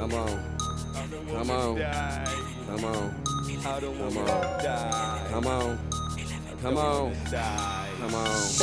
Come on. Come on. Come on. Come on. Come on. Come on. Come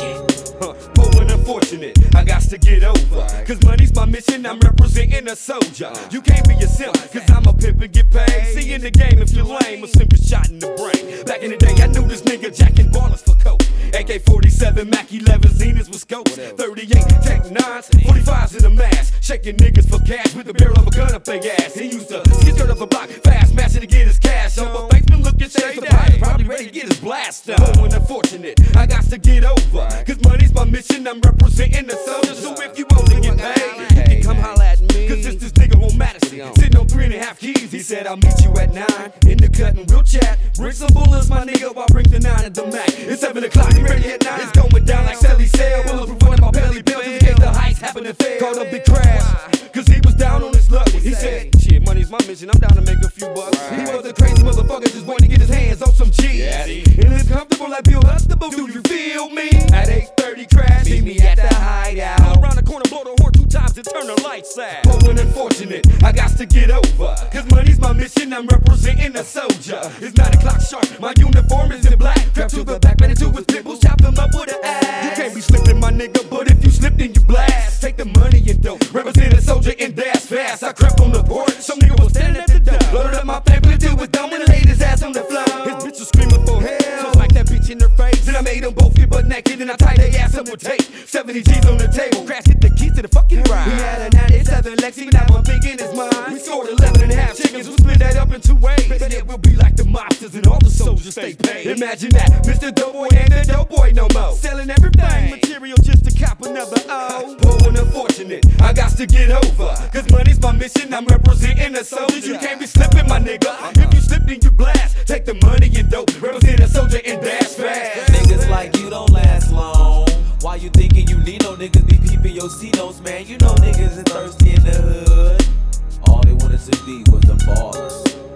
on. Poor and unfortunate, I got to get over. Cause money's my mission, I'm representing a soldier. You can't be a simp, cause I'm a pimp and get paid. See in the game if you're lame, a simple shot in the brain. Back in the day, I knew this nigga jacking ballers for coke. AK-47, Mac 11, Zeniths with scopes. 38 Tech 9s, 45s in a mask. Shaking niggas for cash with the barrel of a gun up their ass. He used to get skirt up a block, fast matching to get his cash on. But fakes been looking shady for the price, probably ready to get his blast on. Poor and unfortunate, I got to get over. Cause money's my mission, I'm representing the soldier. So if you want to get paid, you can come holla at me. Cause it's this nigga on Madison, sitting on 3.5 keys. He said I'll meet you at 9 in the cut and we'll chat. Bring some bullets, my nigga, I'll bring the 9 at the Mac. It's 7 o'clock, you ready at 9? It's going down like Sally Sale. Bulletproof one of my belly bills in case the heights happen to fail. Called a big crash, cause he was down on his luck. He said, shit, money's my mission, I'm down to make a few bucks. He was a crazy motherfucker, just wanted to get his hands on some G's. And live comfortable like Bill Huxtable, do you feel me? At 8:30 crash, meet me at the hideout. Go around the corner, blow the horn 2 times and turn the lights out. Poor and unfortunate, I got to get over. Cause money's my mission, I'm representing a soldier. It's 9 o'clock sharp, my uniform is in black. Crept to the back, ran into his pit bulls, chopped him up with an axe. You can't be slipping, my nigga, but if you slip, then you blast. Take the money and dope, represent a soldier and dash fast. I crept on the porch, some nigga was standing at the door. Loaded up my paper, till was done and laid his ass on the floor. His bitch was screaming for help, so like that bitch in her face. Then I made them both get butt naked and I tied their ass up with tape. 70 G's on the table, crash hit the keys to the fucking ride. He had a 97 Lexi, now I'm thinking his mind. We scored 11.5 chickens, we split that up in 2 ways. But it will be like the mobsters and all the soldiers stay paid. Imagine that, Mr. Doughboy ain't the dope boy no more. Selling everything, material just to cop another O. Poor and unfortunate, I got to get over. Cause money's my mission, I'm representing a soldier. You can't be slipping, my nigga. If you slip, then you blast. Take the money and dope, represent a soldier and dash fast. Niggas like you don't last long. Why you thinking you need no niggas be peeping your C-notes, man? You know niggas is thirsty in the hood. All they wanted to be was a baller.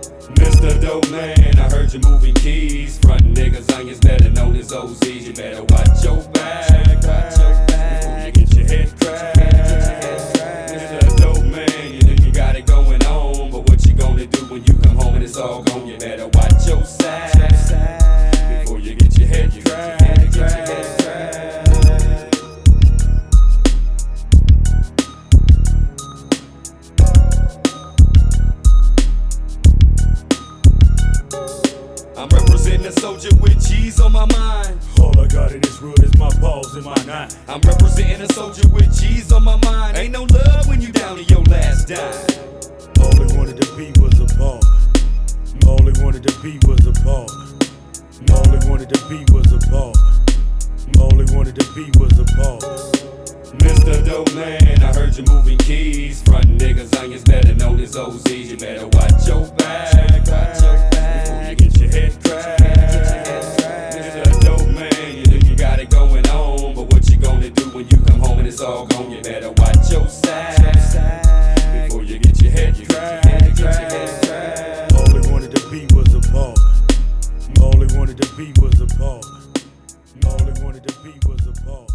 Mr. Dope Man, I heard you moving keys. Front niggas on you better known as OZs. You better watch your back. Before you get your head cracked. Mr. Dope Man, you know you got it going on. But what you gonna do when you come home and it's all gone? You better watch your sack. Before you get your head cracked. I'm representing a soldier with G's on my mind. All I got in this world is my balls and my 9. I'm representing a soldier with G's on my mind. Ain't no love when you down to your last dime. All they wanted to be was a ball. All they wanted to be was a ball. All they wanted to be was a ball. All they wanted to be was a ball. Mr. Dope Man, I heard you moving keys. Front niggas on you better known as OZs. You better watch your back. Before you get your head cracked. Mr. Dope Man, you know you got it going on. But what you gonna do when you come home and it's all gone? You better watch your sack. Before you get your head cracked. All they wanted to be was a ball. All they wanted to be was a ball. All they wanted to be was a ball.